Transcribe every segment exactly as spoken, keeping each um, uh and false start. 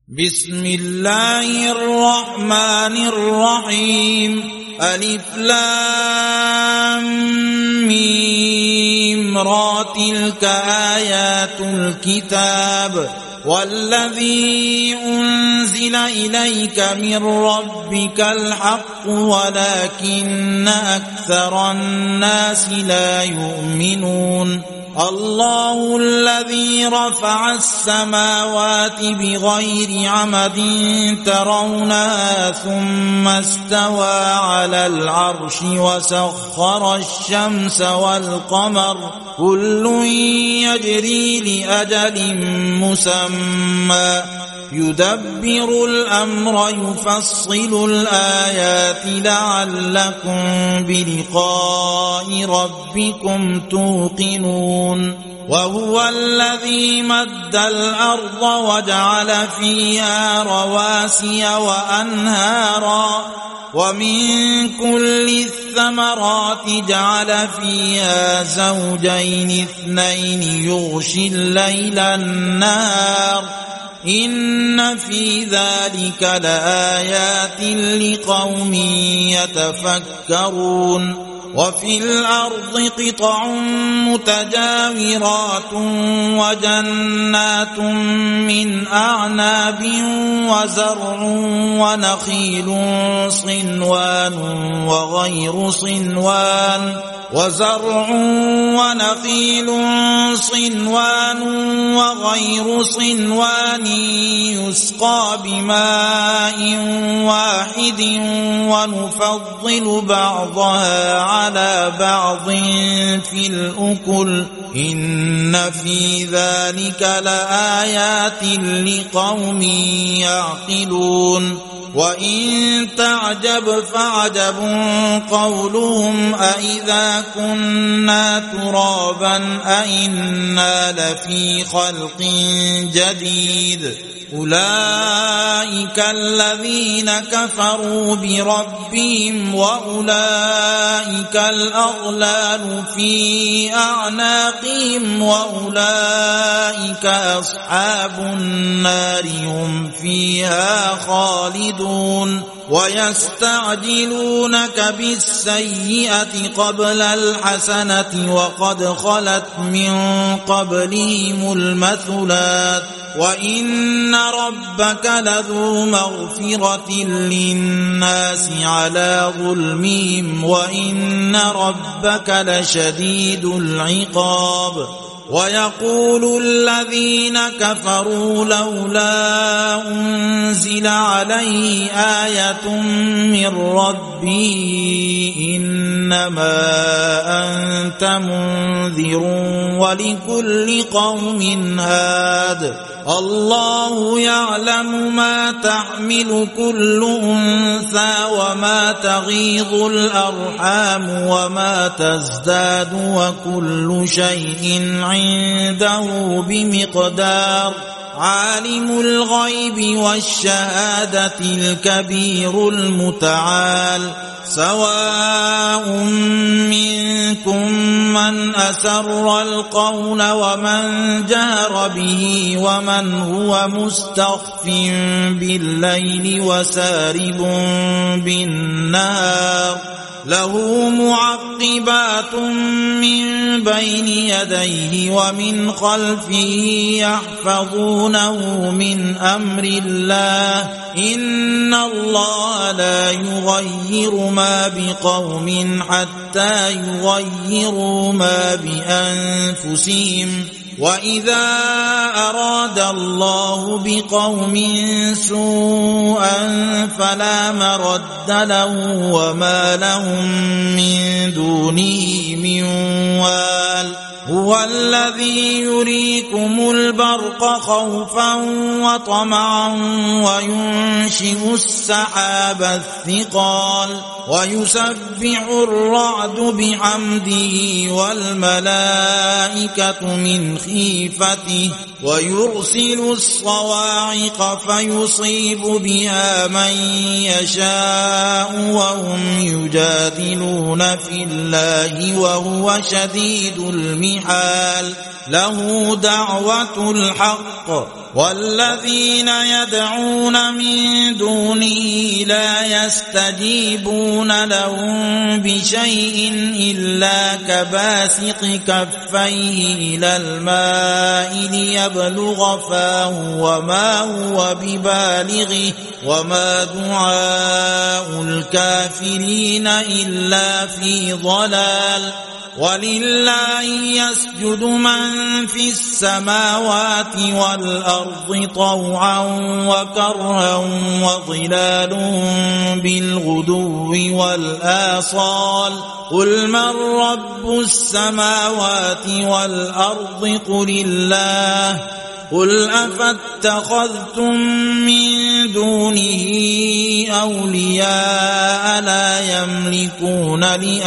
بسم الله الرحمن الرحيم ألف لام ميم را تلك آيات الكتاب والذي أنزل إليك من ربك الحق ولكن أكثر الناس لا يؤمنون الله الذي رفع السماوات بغير عمد ترونها ثم استوى على العرش وسخر الشمس والقمر كل يجري لأجل مسمى يدبر الأمر يفصل الآيات لعلكم بلقاء ربكم توقنون وهو الذي مد الأرض وجعل فيها رواسي وأنهارا ومن كل الثمرات جعل فيها زوجين اثنين يغشي الليل النهار إن في ذلك لآيات لقوم يتفكرون وفي الأرض قطع متجاورات وجنات من أعناب وزرع ونخيل صنوان وغير صنوان وزرع ونخيل صنوان وغير صنوان يسقى بماء واحد ونفضل بعضها على بعض في الأكل إن في ذلك لآيات لقوم يعقلون وإن تعجب فعجب قولهم أإذا كنا ترابا أإنا لفي خلق جديد أولئك الذين كفروا بربهم وأولئك الأغلال في أعناقهم وأولئك أصحاب النار هم فيها خالدون ويستعجلونك بالسيئة قبل الحسنة وقد خلت من قبلهم المثلات وإن ربك لذو مغفرة للناس على ظلمهم وإن ربك لشديد العقاب ويقول الذين كفروا لولا أنزل عليه آية من ربه إنما أنت منذر ولكل قوم هاد الله يعلم ما تحمل كل أنثى وما تغيض الأرحام وما تزداد وكل شيء عنده بمقدار عالم الغيب والشهادة الكبير المتعال سواء منكم من أسر القول ومن جهر به ومن هو مستخف بالليل وسارب بالنهار له معقبات من بين يديه ومن خلفه يحفظونه من أمر الله إن الله لا يغير ما بقوم حتى يغيروا ما بأنفسهم وإذا أراد الله بقوم سوءا فلا مرد له وما لهم من دونه من وال هو الذي يريكم البرق خوفا وطمعا وينشئ السحاب الثقال ويسبح الرعد بحمده والملائكة من خيفته ويرسل الصواعق فيصيب بها من يشاء وهم يجادلون في الله وهو شديد المحال له دعوة الحق والذين يدعون من دونه لا يستجيبون لهم بشيء إلا كباسط كفيه إلى الماء ليبلغ فاه وما هو ببالغه وما دعاء الكافرين إلا في ضلال. ولله يسجد من في السماوات والأرض طوعا وكرها وظلالهم بالغدو والآصال. قل من رب السماوات والأرض قل الله. قل أفاتخذتم من دونه أولياء لا يملكون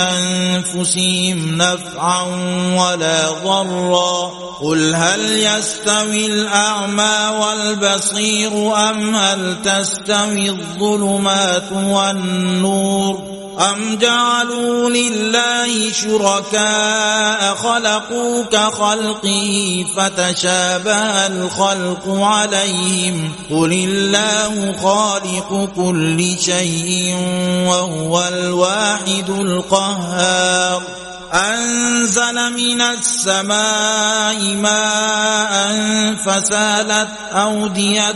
لأنفسهم نفعا ولا ضرا. قل هل يستوي الأعمى والبصير أم هل تستوي الظلمات والنور أم جعلوا لله شركاء خلقوا كخلقه فتشابه الخلق عليهم. قل الله خالق كل شيء وهو الواحد القهار. أنزل من السماء ماء فسالت أودية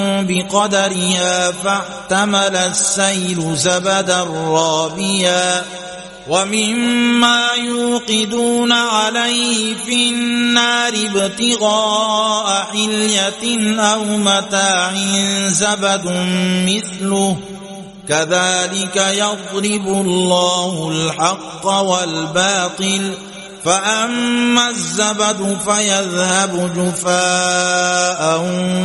بقدرها فاحتمل السيل زبدا رابيا ومما يوقدون عليه في النار ابتغاء حلية أو متاع زبد مثله كذلك يضرب الله الحق والباطل. فأما الزبد فيذهب جفاء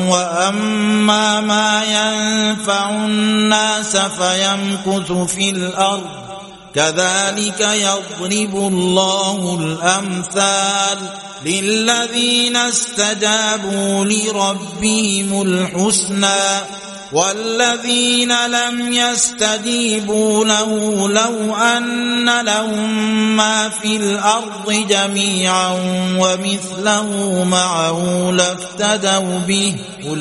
وأما ما ينفع الناس فيمكث في الأرض كذلك يضرب الله الأمثال. للذين استجابوا لربهم الحسنى والذين لم يستجيبوا له لو أن لهم ما في الأرض جميعا ومثله معه لافتدوا به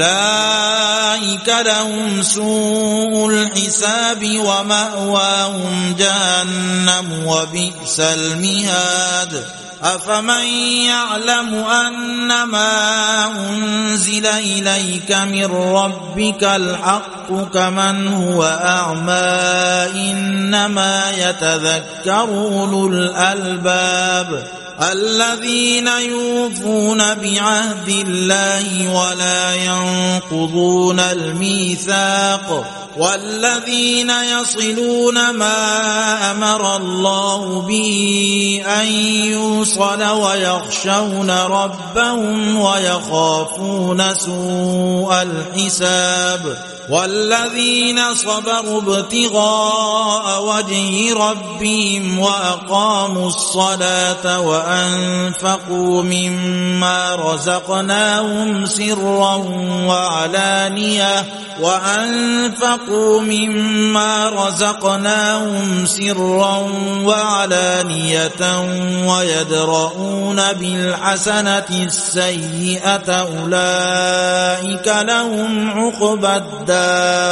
أولئك لهم سوء الحساب ومأواهم جهنم وبئس المهاد. أفمن يعلم أنما أنزل إليك من ربك الحق كمن هو أعمى إنما يتذكر أولو الألباب الذين يوفون بعهد الله ولا ينقضون الميثاق والذين يصلون ما أمر الله به أن يوصل ويخشون ربهم ويخافون سوء الحساب والذين صبروا ابتغاء وجه ربهم وأقاموا الصلاة وأنفقوا مما رزقناهم سرا وعلانية وأنفقوا مما رزقناهم سرا وعلانية ويدرؤون بالحسنة السيئة أولئك لهم عقبى الدار.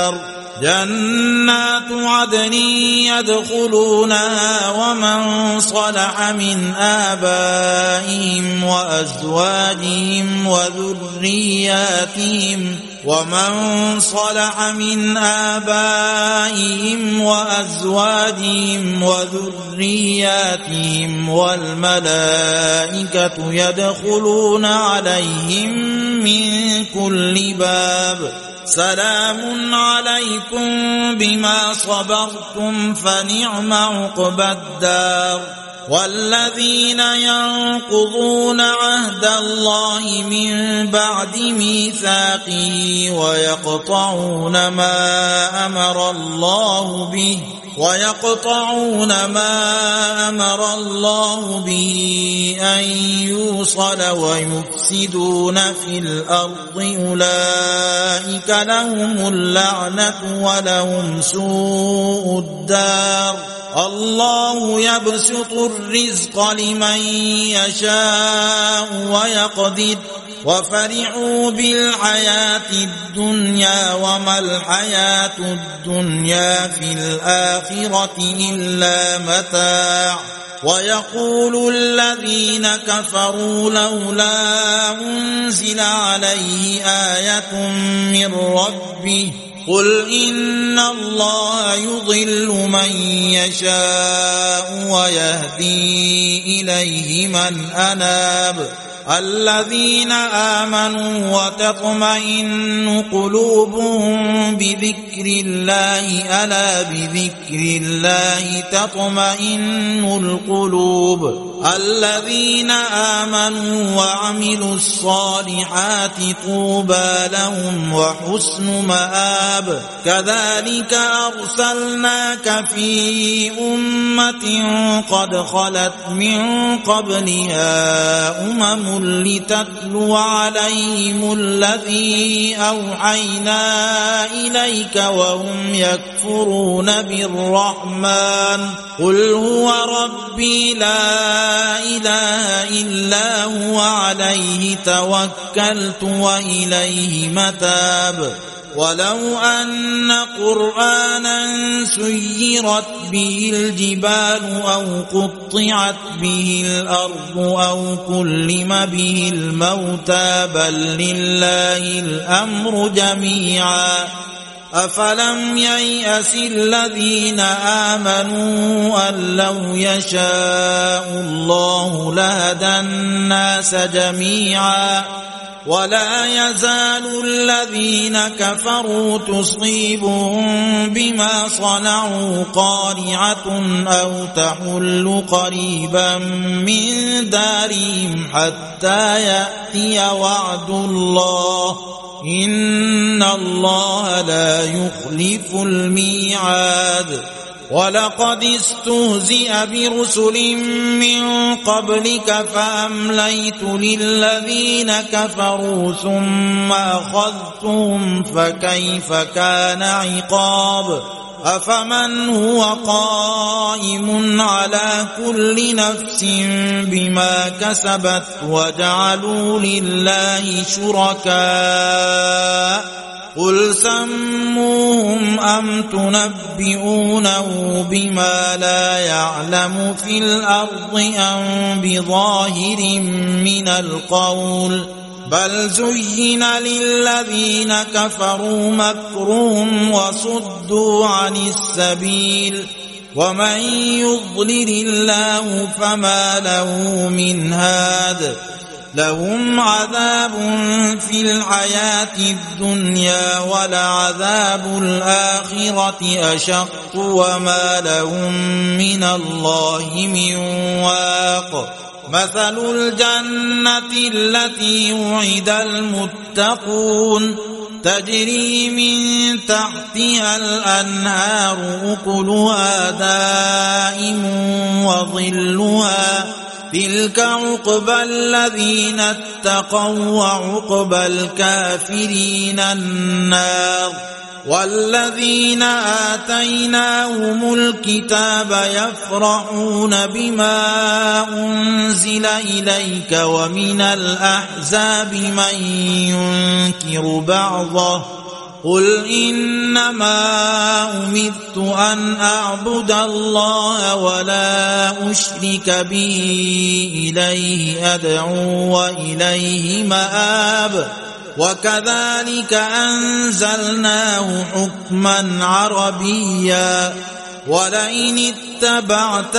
جنات عدن يدخلونها ومن صلح من آبائهم وأزواجهم وذرياتهم ومن صلح من آبائهم وأزواجهم وذرياتهم والملائكة يدخلون عليهم من كل باب سلام عليكم بما صبرتم فنعم عقبى الدار. والذين ينقضون عهد الله من بعد ميثاقه ويقطعون ما أمر الله به ويقطعون ما أمر الله به أن يوصل ويفسدون في الأرض أولئك لهم اللعنة ولهم سوء الدار الله يبسط الرزق لمن يشاء ويقدر وفرحوا بالحياة الدنيا وما الحياة الدنيا في الآخرة إلا متاع ويقول الذين كفروا لولا أنزل عليه آية من ربه قل إن الله يضل من يشاء ويهدي إليه من أناب الذين آمنوا وتطمئن قلوبهم بذكر الله ألا بذكر الله تطمئن القلوب الذين آمنوا وعملوا الصالحات طوبى لهم وحسن مآب كذلك أرسلناك في أمة قد خلت من قبلها أمم لتتلو عليهم الذي أوحينا إليك وهم يكفرون بالرحمن قل هو ربي لا إله إلا هو عليه توكلت وإليه متاب ولو أن قرآنا سيرت به الجبال أو قطعت به الأرض أو كلم به الموتى بل لله الأمر جميعا أفلم ييأس الذين آمنوا أن لو يشاء الله لهدى الناس جميعا ولا يزال الذين كفروا تصيبهم بما صنعوا قارعة أو تحل قريبا من دارهم حتى يأتي وعد الله إن الله لا يخلف الميعاد ولقد استهزئ برسل من قبلك فأمليت للذين كفروا ثم أخذتهم فكيف كان عقاب أفمن هو قائم على كل نفس بما كسبت وجعلوا لله شركاء قل سموهم أم تنبئونه بما لا يعلم في الأرض أم بظاهر من القول بل زين للذين كفروا مكرهم وصدوا عن السبيل ومن يضلل الله فما له من هاد لهم عذاب في الحياة الدنيا ولعذاب الآخرة أشق وما لهم من الله من واق مثل الجنة التي وعد المتقون تجري من تحتها الأنهار أكلها دائم وظلها تلك عقبى الذين اتقوا وعقبى الكافرين النار والذين آتيناهم الكتاب يفرحون بما أنزل إليك ومن الأحزاب من ينكر بعضه قل إنما أمرت أن أعبد الله ولا أشرك به إليه أدعو وإليه مآب وكذلك أنزلناه حكما عربيا ولئن اتبعت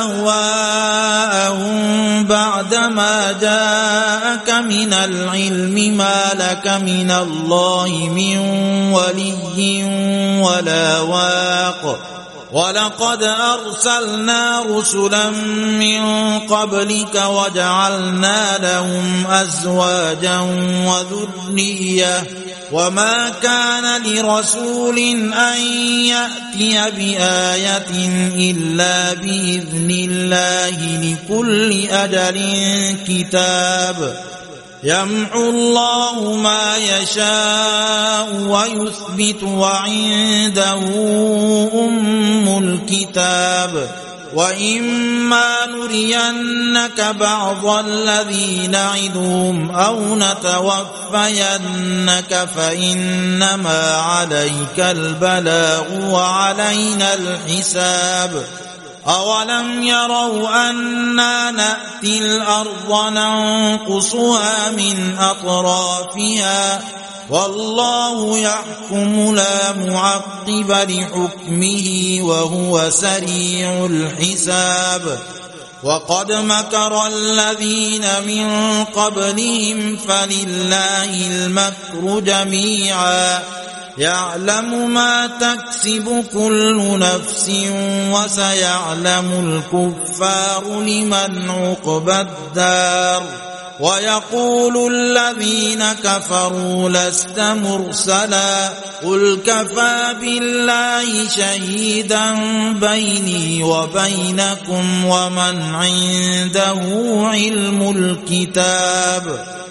أهواءهم بعدما جاءك من العلم ما لك من الله من ولي ولا واق ولقد أرسلنا رسلا من قبلك وجعلنا لهم أزواجا وذرية وما كان لرسول أن يأتي بآية إلا بإذن الله لكل أجل كتاب يمحو الله ما يشاء ويثبت وعنده أم الكتاب وإما نرينك بعض الذي نعدهم أو نتوفينك فإنما عليك البلاغ وعلينا الحساب أولم يروا أنا نأتي الأرض ننقصها من أطرافها والله يحكم لا معقب لحكمه وهو سريع الحساب وقد مكر الذين من قبلهم فلله المكر جميعا يعلم ما تكسب كل نفس وسيعلم الكفار لمن عقبى الدار ويقول الذين كفروا لست مرسلا قل كفى بالله شهيدا بيني وبينكم ومن عنده علم الكتاب